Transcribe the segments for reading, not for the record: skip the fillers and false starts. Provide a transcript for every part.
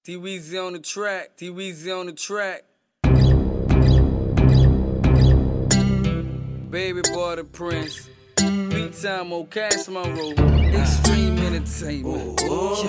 D-Weezy on the track. D-Weezy on the track. Baby boy the Prince. Beat time on Cash Monroe. Extreme entertainment.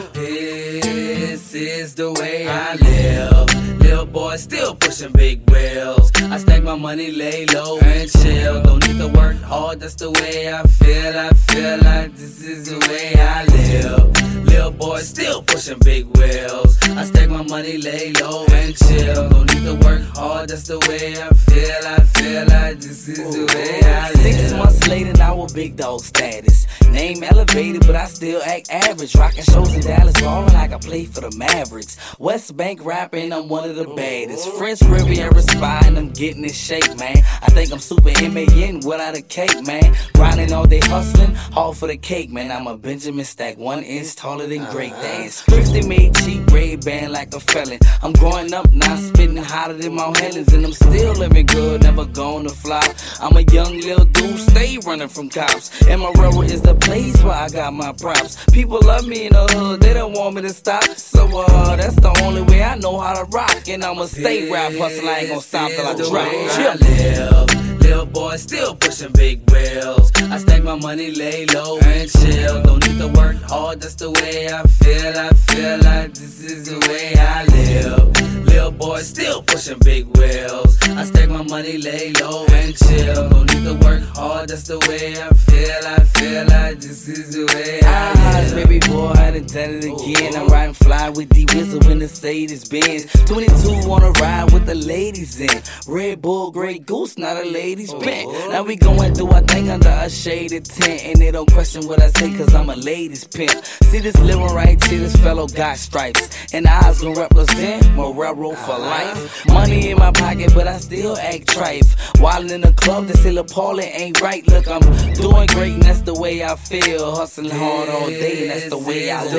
This is the way I live. Little boy still pushing big wheels. I stack my money, lay low and chill. Don't need to work hard, that's the way I feel. I feel like this is the way I live. Little boy still pushing big wheels. I stack my money, lay low and chill. Don't need to work hard, that's the way I feel. I feel like this is the way I live. 6 months later, now a big dog status. Name elevated, but I still act average. Rocking shows in Dallas, ballin' like I play for the Mavericks. West Bank rapping, I'm one of the baddest. French Riviera spy, and I'm getting in shape, man. I think I'm super M.A.N. without a cake, man. Grinding all day, hustling, all for the cake, man. I'm a Benjamin Stack, 1 inch taller than Great Dance. 50 made cheap, red band like a felon. I'm growing up now, spitting hotter than Mount Helens, and I'm still living good, never gonna flop. I'm a young little dude, stay running from cops. And my railroad is the place where I got my props. People love me in the hood, they don't want me to stop. So that's the only way I know how to rock. And I'ma stay rap hustling, I ain't gonna stop till I drop. Little boy still pushing big wheels. I stack my money, lay low and chill. Don't need to work hard, that's the way I feel. I feel like this is the way I live. Little boy still pushing big wheels. I stack my money, lay low and chill. Don't need to work hard, that's the way I feel. I feel like this is the way I live. Baby boy, I done done it again. I'm riding fly with D-Wizard in the Mercedes Benz. 22 wanna ride with the ladies in. Red Bull, Grey Goose, not a ladies bent. Now we going through our thing under a shaded tent. And they don't question what I say, cause I'm a ladies pimp. See this living right here, this fellow got stripes. And the eyes gon' represent my railroad for life. Money in my pocket, but I still act trife. While in the club, they say Paul, it ain't right. Look, I'm doing great, and that's the way I feel. Hustling hard all day, and that's the way I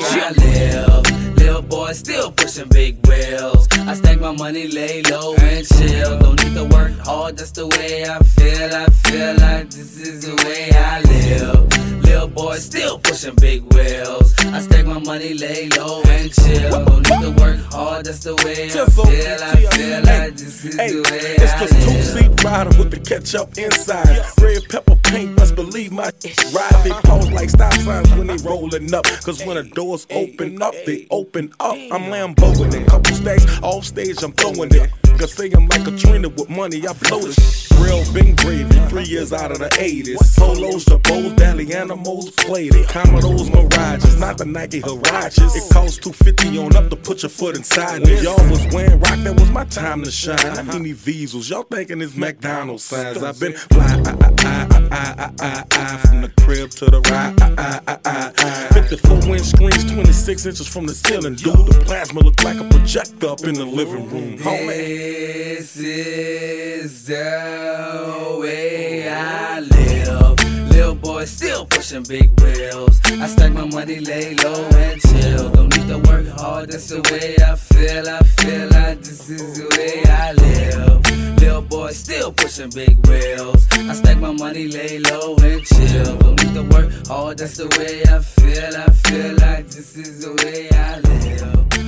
live. Little boy still pushing big wheels. I stack my money, lay low and chill. Don't need to work hard, that's the way I feel. I feel like this is the way I live. Little boy still pushing big wheels. I stack my money, lay low and chill. Don't need to work hard, that's the way I feel. I feel like this is the way I live. It's the two-seat rider with the ketchup inside. Red pepper paint, best believe my ride. They pose like stop signs when they rolling up. Cause when the doors open up, they open up. I'm Lamboing it, couple stacks off stage, I'm throwing it. Cause say I'm like Katrina with money, I blow it. Real big gravy, 3 years out of the 80s. Polos, Jabos, Dally Animals, played it. Commodores, Mirages, not the Nike Huaraches. It costs $250 on up to put your foot inside me. Y'all was wearing rock, that was my time to shine. I mean these Diesels, y'all thinking it's McDonald's signs. I've been fly, from the crib to the ride. 54-inch screens, 26 inches from the ceiling. Dude, the plasma look like a projector up in the living room. This is the way I live. Little boy still pushing big wheels. I stack my money, lay low and chill. Don't need to work hard, that's the way I feel. I feel like this is the way I live. Little boy still pushing big wheels. I stack my money, lay low and chill. Don't need to work hard, that's the way I feel. I feel like this is the way I live.